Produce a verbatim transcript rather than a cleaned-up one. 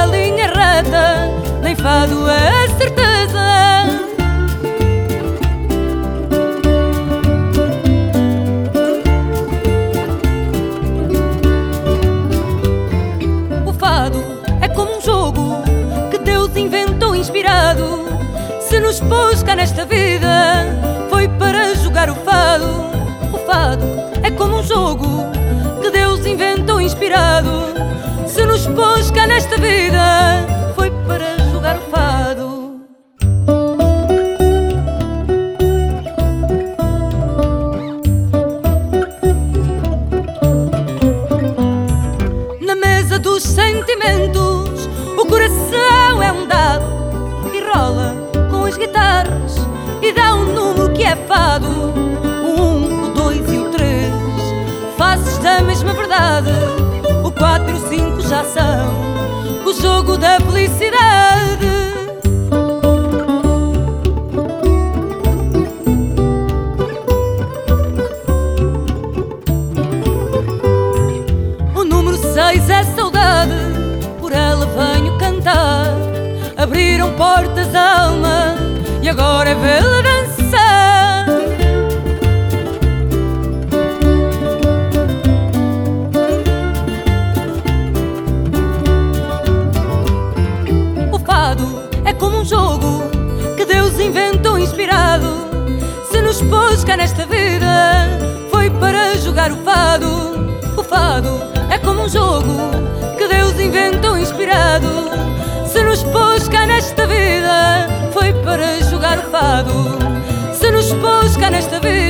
linha reta, nem fado é a certeza. O fado é como um jogo que Deus inventou inspirado. Se nos pôs cá nesta vida, foi para jogar o fado. O fado é como um jogo que Deus inventou inspirado. Se nos pôs cá nesta vida, foi para jogar o fado. Na mesa dos sentimentos, o coração é um dado e rola com as guitarras e dá um número que é fado. O um, o dois e o três, faces da mesma verdade. O quatro e o cinco já são o jogo da felicidade. O número seis é saudade, por ela venho cantar. Abriram portas à alma e agora é vê-la dançar. O fado é como um jogo que Deus inventou inspirado. Se nos pôs cá nesta vida, foi para jogar o fado. O fado é como um jogo que Deus inventou inspirado. Se nos pôs cá nesta vida, foi para jogar o fado. Se nos pôs cá nesta vida,